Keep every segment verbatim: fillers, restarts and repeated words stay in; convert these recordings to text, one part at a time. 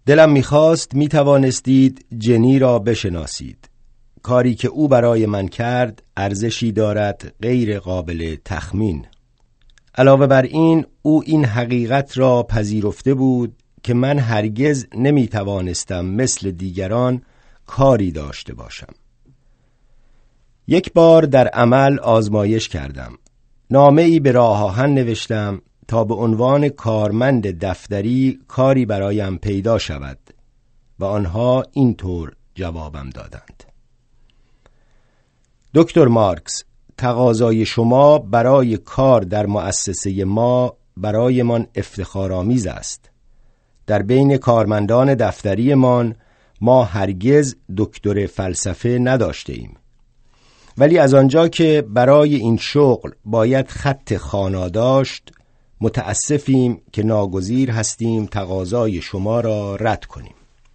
دلم میخواست میتوانستید جنی را بشناسید. کاری که او برای من کرد ارزشی دارد غیر قابل تخمین. علاوه بر این، او این حقیقت را پذیرفته بود که من هرگز نمیتوانستم مثل دیگران کاری داشته باشم. یک بار در عمل آزمایش کردم. نامه‌ای به راه آهن نوشتم تا به عنوان کارمند دفتری کاری برایم پیدا شود و آنها اینطور جوابم دادند: دکتر مارکس، تقاضای شما برای کار در مؤسسه ما برایمان افتخارآمیز است. در بین کارمندان دفتریمان ما هرگز دکتر فلسفه نداشته ایم، ولی از آنجا که برای این شغل باید خط خوانا داشت، متاسفیم که ناگزیر هستیم تقاضای شما را رد کنیم.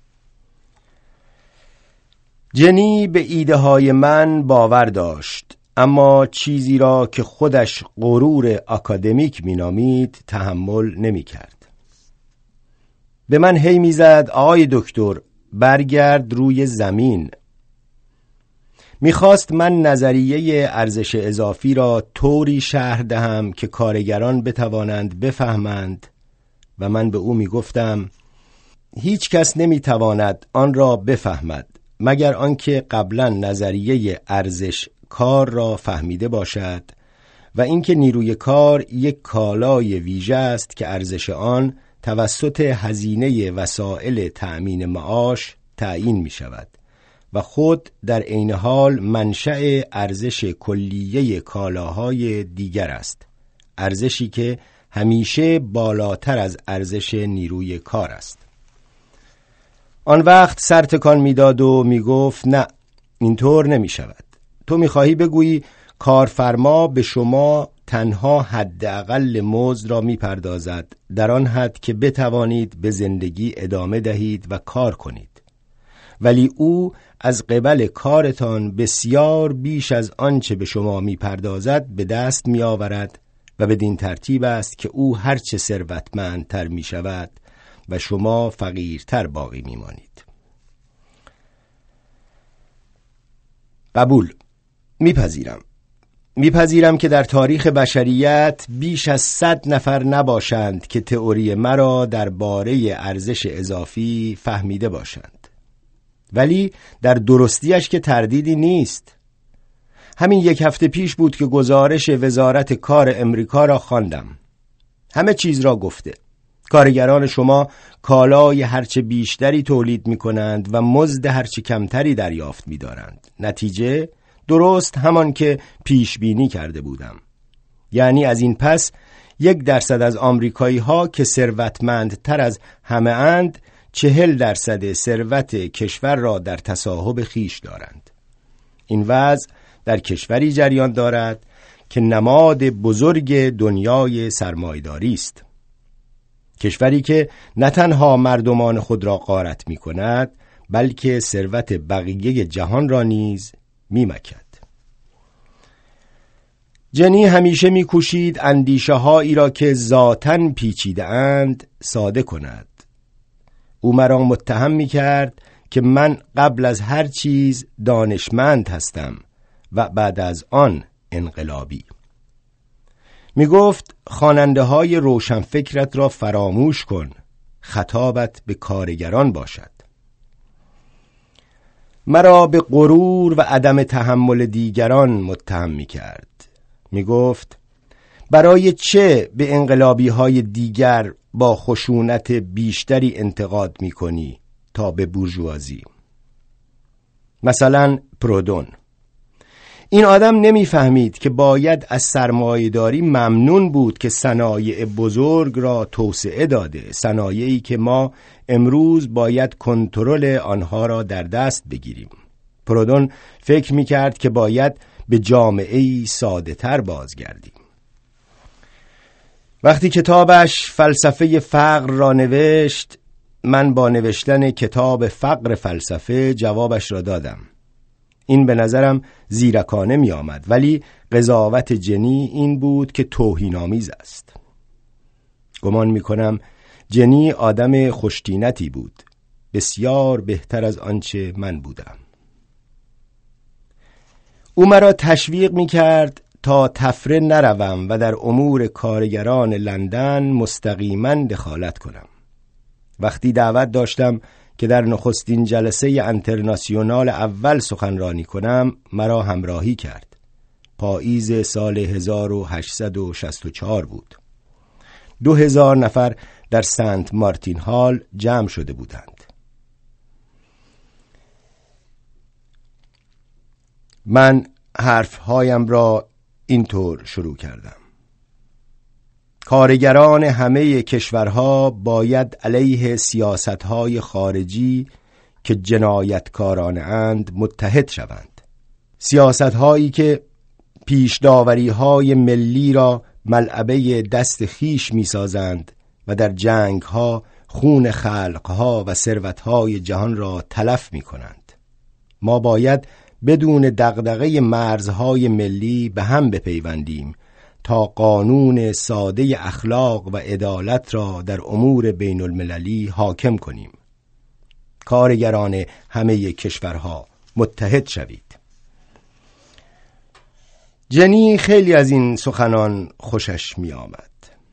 جنی به ایده های من باور داشت، اما چیزی را که خودش غرور آکادمیک می نامید تحمل نمی کرد. به من هی می زد آقای دکتر برگرد روی زمین. می خواست من نظریه ارزش اضافی را طوری شرح دهم که کارگران بتوانند بفهمند و من به او می گفتم هیچ کس نمی تواند آن را بفهمد مگر آنکه قبلا نظریه ارزش کار را فهمیده باشد و اینکه نیروی کار یک کالای ویژه است که ارزش آن توسط هزینه وسایل تأمین معاش تعیین می شود و خود در عین حال منشأ ارزش کلیه کالاهای دیگر است، ارزشی که همیشه بالاتر از ارزش نیروی کار است. آن وقت سر تکان میداد و میگفت نه، اینطور نمی شود. تو میخواهی بگویی کارفرما به شما تنها حداقل مزد را میپردازد، در آن حد که بتوانید به زندگی ادامه دهید و کار کنید، ولی او از قبل کارتان بسیار بیش از آنچه به شما میپردازد به دست میآورد و بدین ترتیب است که او هرچه ثروتمندتر میشود و شما فقیرتر باقی میمانید. قبول، میپذیرم. میپذیرم که در تاریخ بشریت بیش از صد نفر نباشند که تئوری مرا درباره ارزش اضافی فهمیده باشند، ولی در درستیش که تردیدی نیست. همین یک هفته پیش بود که گزارش وزارت کار امریکا را خواندم. همه چیز را گفته. کارگران شما کالای هرچه بیشتری تولید می کنند و مزد هرچه کمتری دریافت می دارند. نتیجه درست همان که پیش بینی کرده بودم. یعنی از این پس یک درصد از آمریکایی ها که ثروتمندتر از همه اند چهل درصد ثروت کشور را در تصاحب خیش دارند. این وضع در کشوری جریان دارد که نماد بزرگ دنیای سرمایه‌داری است. کشوری که نه تنها مردمان خود را غارت می کند بلکه ثروت بقیه جهان را نیز می مکد. جنی همیشه می کوشید اندیشه هایی را که ذاتاً پیچیده اند ساده کند. او مرا متهم می کرد که من قبل از هر چیز دانشمند هستم و بعد از آن انقلابی. می گفت خواننده های روشنفکرت را فراموش کن، خطابت به کارگران باشد. مرا به غرور و عدم تحمل دیگران متهم می کرد. می گفت برای چه به انقلابی های دیگر با خشونت بیشتری انتقاد می کنی تا به بورژوازی؟ مثلا پرودون. این آدم نمیفهمید که باید از سرمایه‌داری ممنون بود که صنایع بزرگ را توسعه داده، صنایعی که ما امروز باید کنترل آنها را در دست بگیریم. پرودون فکر می‌کرد که باید به جامعه‌ای ساده‌تر بازگردیم. وقتی کتابش فلسفه فقر را نوشت، من با نوشتن کتاب فقر فلسفه جوابش را دادم. این به نظرم زیرکانه می آمد، ولی قضاوت جنی این بود که توهین‌آمیز است. گمان می کنم جنی آدم خوشتینتی بود. بسیار بهتر از آنچه من بودم. او مرا تشویق می کرد تا تفره نروم و در امور کارگران لندن مستقیما دخالت کنم. وقتی دعوت داشتم که در نخستین جلسه انترناسیونال اول سخنرانی کنم، مرا همراهی کرد. پاییز سال هزار و هشتصد و شصت و چهار بود. دو هزار نفر در سنت مارتین هال جمع شده بودند. من حرفهایم را اینطور شروع کردم: کارگران همه کشورها باید علیه سیاستهای خارجی که جنایتکارانه اند متحد شوند. سیاستهایی که پیشداوریهای ملی را ملعبه دست خیش می سازند و در جنگها خون خلقها و ثروتهای جهان را تلف می کنند. ما باید بدون دغدغه مرزهای ملی به هم بپیوندیم تا قانون ساده اخلاق و عدالت را در امور بین المللی حاکم کنیم. کارگران همه کشورها متحد شوید. جنی خیلی از این سخنان خوشش می آمد.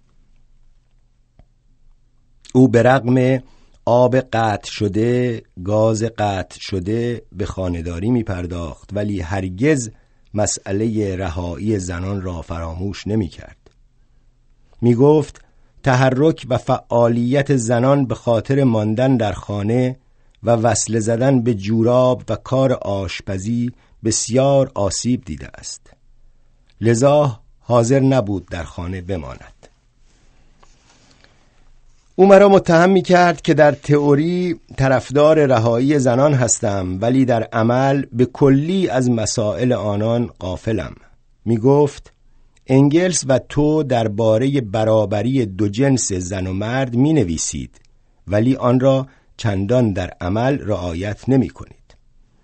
او به رغم آب قطع شده، گاز قطع شده به خانه‌داری می پرداخت، ولی هرگز مسئله رهایی زنان را فراموش نمی کرد. می گفت تحرک و فعالیت زنان به خاطر ماندن در خانه و وصله زدن به جوراب و کار آشپزی بسیار آسیب دیده است. لذا حاضر نبود در خانه بماند. او مرا متهم می کرد که در تئوری طرفدار رهایی زنان هستم، ولی در عمل به کلی از مسائل آنان غافلم. می گفت انگلس و تو درباره برابری دو جنس زن و مرد می نویسید، ولی آن را چندان در عمل رعایت نمی کنید.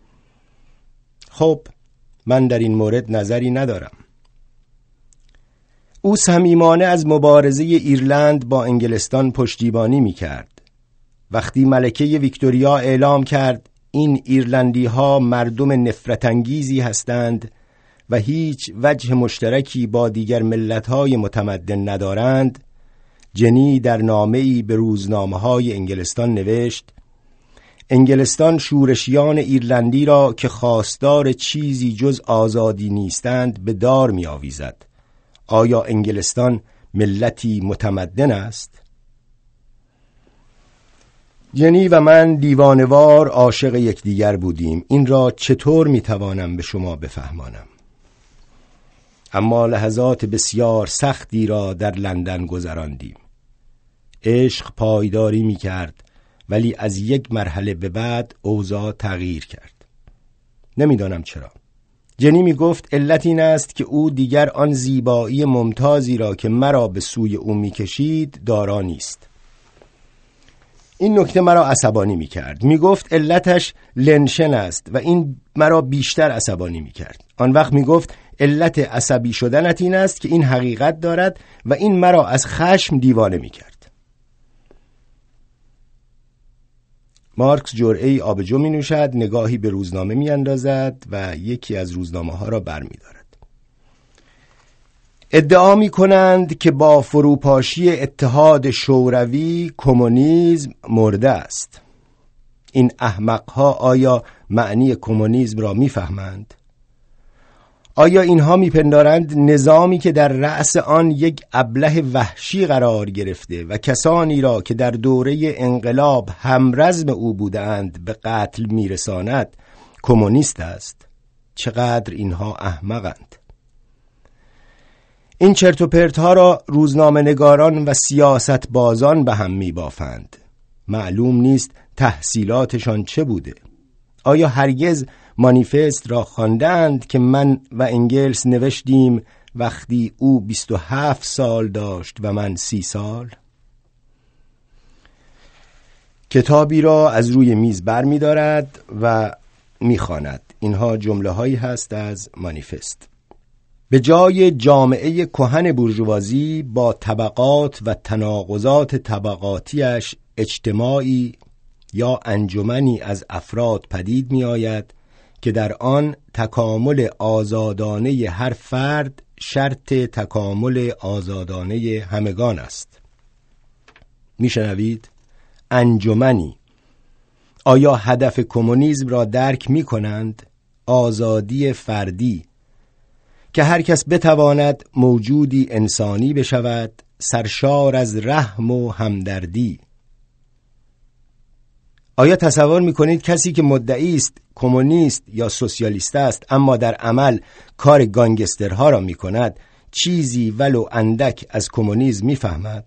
خب من در این مورد نظری ندارم. او صمیمانه از مبارزه ایرلند با انگلستان پشتیبانی می کرد. وقتی ملکه ویکتوریا اعلام کرد این ایرلندی ها مردم نفرت انگیزی هستند و هیچ وجه مشترکی با دیگر ملت های متمدن ندارند، جنی در نامه‌ای به روزنامه های انگلستان نوشت: انگلستان شورشیان ایرلندی را که خواستار چیزی جز آزادی نیستند به دار می آویزد. آیا انگلستان ملتی متمدن است؟ جنی و من دیوانوار عاشق یکدیگر بودیم. این را چطور می توانم به شما بفهمانم؟ اما لحظات بسیار سختی را در لندن گذراندیم. عشق پایداری می کرد، ولی از یک مرحله به بعد اوضاع تغییر کرد. نمیدانم چرا. جنی می گفت علت این است که او دیگر آن زیبایی ممتازی را که مرا به سوی او می کشید دارا نیست. این نکته مرا عصبانی می کرد. می گفت علتش لنشن است و این مرا بیشتر عصبانی می کرد. آن وقت می گفت علت عصبی شدنت این است که این حقیقت دارد و این مرا از خشم دیوانه می کرد. مارکس جرعه‌ای آبجو می نوشد، نگاهی به روزنامه می اندازد و یکی از روزنامه ها را بر می دارد. ادعا می کنند که با فروپاشی اتحاد شوروی کمونیسم مرده است. این احمق ها آیا معنی کمونیسم را می فهمند؟ آیا اینها میپندارند نظامی که در رأس آن یک ابله وحشی قرار گرفته و کسانی را که در دوره انقلاب همرزم او بودند به قتل میرساند کمونیست است؟ چقدر اینها احمقند! این چرت و پرت ها را روزنامه نگاران و سیاست بازان به هم میبافند. معلوم نیست تحصیلاتشان چه بوده. آیا هرگز مانیفست را خواندند که من و انگلس نوشتیم وقتی او بیست و هفت سال داشت و من سی سال؟ کتابی را از روی میز بر می دارد و می خواند. اینها جمله هایی هست از مانیفست. به جای جامعه کهن بورژوازی با طبقات و تناقضات طبقاتیش اجتماعی یا انجمنی از افراد پدید می آید که در آن تکامل آزادانه هر فرد شرط تکامل آزادانه همگان است. میشنوید؟ انجمنی. آیا هدف کمونیسم را درک می کنند؟ آزادی فردی، که هر کس بتواند موجودی انسانی بشود، سرشار از رحم و همدردی. آیا تصور می کنید کسی که مدعی است کمونیست یا سوسیالیست است اما در عمل کار گانگسترها را می کند چیزی ولو اندک از کمونیسم می فهمد؟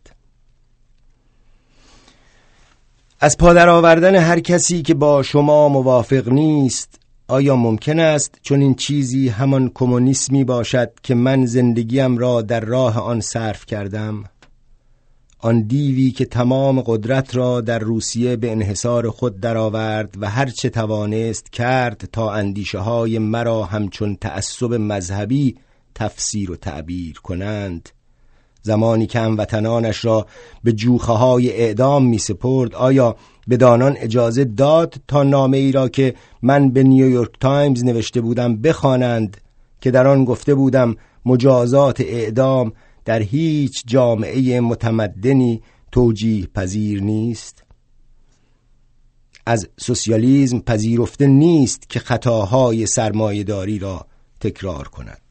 از پادر آوردن هر کسی که با شما موافق نیست، آیا ممکن است چون این چیزی همان کمونیسمی باشد که من زندگیم را در راه آن صرف کردم؟ آن دیوی که تمام قدرت را در روسیه به انحصار خود درآورد و هر چه توانست کرد تا اندیشه های مرا همچون تعصب مذهبی تفسیر و تعبیر کنند، زمانی که هموطنانش را به جوخه های اعدام می سپرد، آیا بدانان اجازه داد تا نامه ای را که من به نیویورک تایمز نوشته بودم بخوانند که در آن گفته بودم مجازات اعدام در هیچ جامعه متمدنی توجیه پذیر نیست؟ از سوسیالیسم پذیرفته نیست که خطاهای سرمایه‌داری را تکرار کند.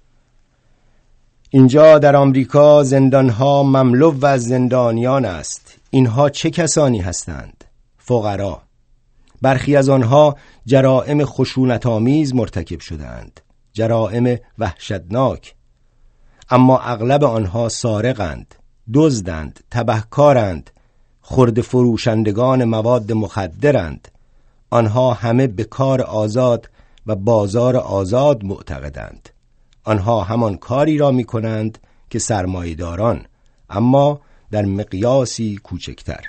اینجا در آمریکا زندانها مملو از زندانیان است. اینها چه کسانی هستند؟ فقرا. برخی از آنها جرائم خشونت‌آمیز مرتکب شدند، جرائم وحشتناک، اما اغلب آنها سارقند، دزدند، تبهکارند، خرده فروشندگان مواد مخدرند. آنها همه به کار آزاد و بازار آزاد معتقدند. آنها همان کاری را می کنند که سرمایه‌داران، اما در مقیاسی کوچکتر.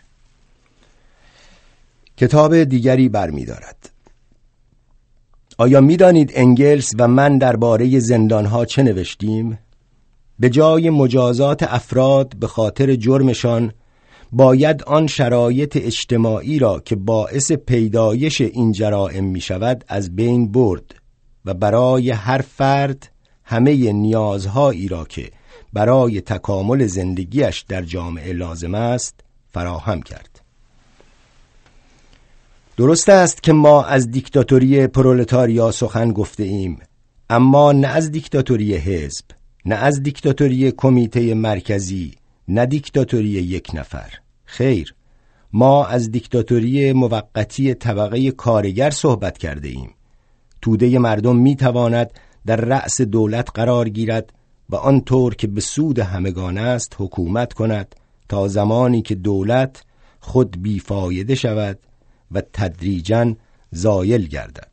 کتاب دیگری برمی دارد. آیا می دانید انگلس و من درباره زندانها چه نوشتیم؟ به جای مجازات افراد به خاطر جرمشان، باید آن شرایط اجتماعی را که باعث پیدایش این جرائم می شود از بین برد و برای هر فرد همه نیازهایی را که برای تکامل زندگیش در جامعه لازم است فراهم کرد. درست است که ما از دیکتاتوری پرولتاریا سخن گفته ایم، اما نه از دیکتاتوری حزب، نه از دیکتاتوری کمیته مرکزی، نه دیکتاتوری یک نفر. خیر، ما از دیکتاتوری موقتی طبقه کارگر صحبت کرده ایم. توده مردم می تواند در رأس دولت قرار گیرد و آنطور که به سود همگان است حکومت کند تا زمانی که دولت خود بیفایده شود و تدریجاً زایل گردد.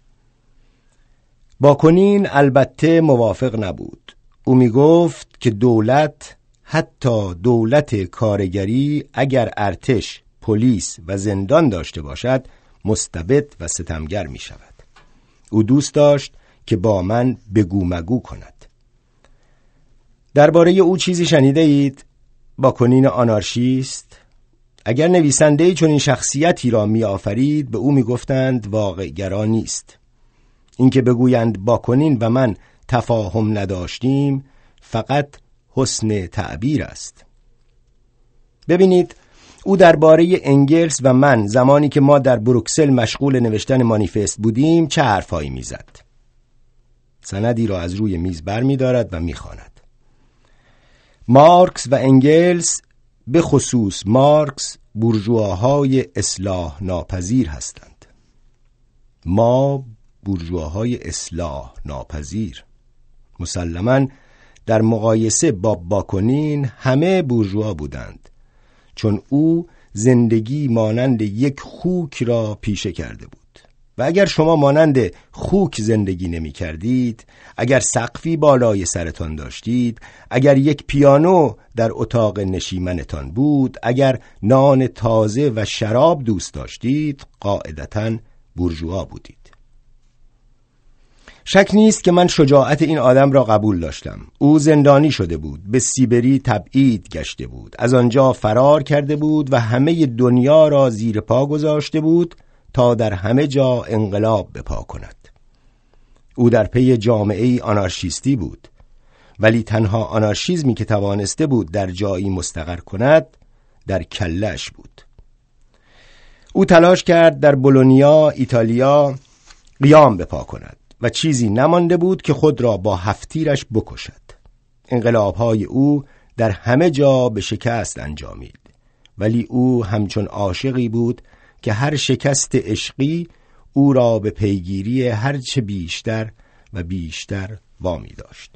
باکنین البته موافق نبود. او می گفت که دولت، حتی دولت کارگری، اگر ارتش، پلیس و زندان داشته باشد مستبد و ستمگر می شود. او دوست داشت که با من بگو مگو کند. درباره او چیزی شنیده اید؟ باکنین آنارشیست. اگر نویسنده‌ای چون این شخصیتی را می آفرید به او می گفتند واقع‌گرا نیست. اینکه بگویند باکنین و من تفاهم نداشتیم فقط حسن تعبیر است. ببینید، او درباره انگلس و من زمانی که ما در بروکسل مشغول نوشتن مانیفست بودیم چه حرفایی میزد. سندی را از روی میز بر می دارد و می خواند. مارکس و انگلس، به خصوص مارکس، بورژواهای اصلاح ناپذیر هستند. ما بورژواهای اصلاح ناپذیر. مسلماً در مقایسه با باکنین همه بورژوا بودند، چون او زندگی مانند یک خوک را پیشه کرده بود. و اگر شما مانند خوک زندگی نمی کردید، اگر سقفی بالای سرتان داشتید، اگر یک پیانو در اتاق نشیمنتان بود، اگر نان تازه و شراب دوست داشتید، قاعدتاً بورژوا بودید. شک نیست که من شجاعت این آدم را قبول داشتم. او زندانی شده بود، به سیبری تبعید گشته بود، از آنجا فرار کرده بود و همه دنیا را زیر پا گذاشته بود تا در همه جا انقلاب بپا کند. او در پی جامعه‌ای آنارشیستی بود، ولی تنها آنارشیزمی که توانسته بود در جایی مستقر کند در کله‌اش بود. او تلاش کرد در بولونیا ایتالیا قیام بپا کند و چیزی نمانده بود که خود را با هفتیرش بکشد. انقلاب‌های او در همه جا به شکست انجامید، ولی او همچون عاشقی بود که هر شکست عشقی او را به پیگیری هرچه بیشتر و بیشتر وامی داشت.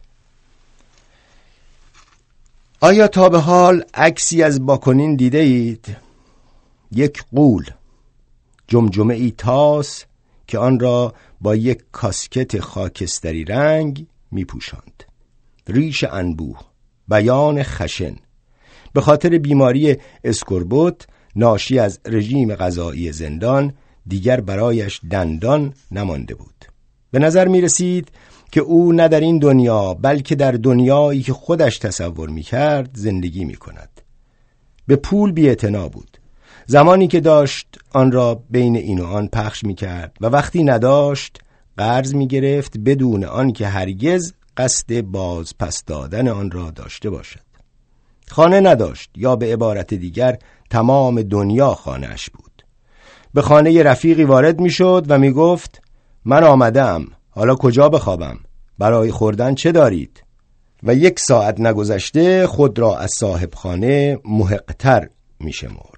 آیا تا به حال عکسی از باکونین دیده اید؟ یک غول، جمجمه ای تاس که آن را با یک کاسکت خاکستری رنگ می پوشاند. ریش انبوه، بیان خشن، به خاطر بیماری اسکوربوت ناشی از رژیم غذایی زندان دیگر برایش دندان نمانده بود. به نظر می رسید که او نه در این دنیا بلکه در دنیایی که خودش تصور می کرد زندگی می کند. به پول بی‌اعتنا بود. زمانی که داشت آن را بین این و آن پخش می کرد و وقتی نداشت قرض می گرفت بدون آن که هرگز قصد باز پس دادن آن را داشته باشد. خانه نداشت، یا به عبارت دیگر تمام دنیا خانه‌اش بود. به خانه رفیقی وارد می شد و می گفت من آمدم، حالا کجا بخوابم؟ برای خوردن چه دارید؟ و یک ساعت نگذشته خود را از صاحب خانه محق‌تر می شمرد.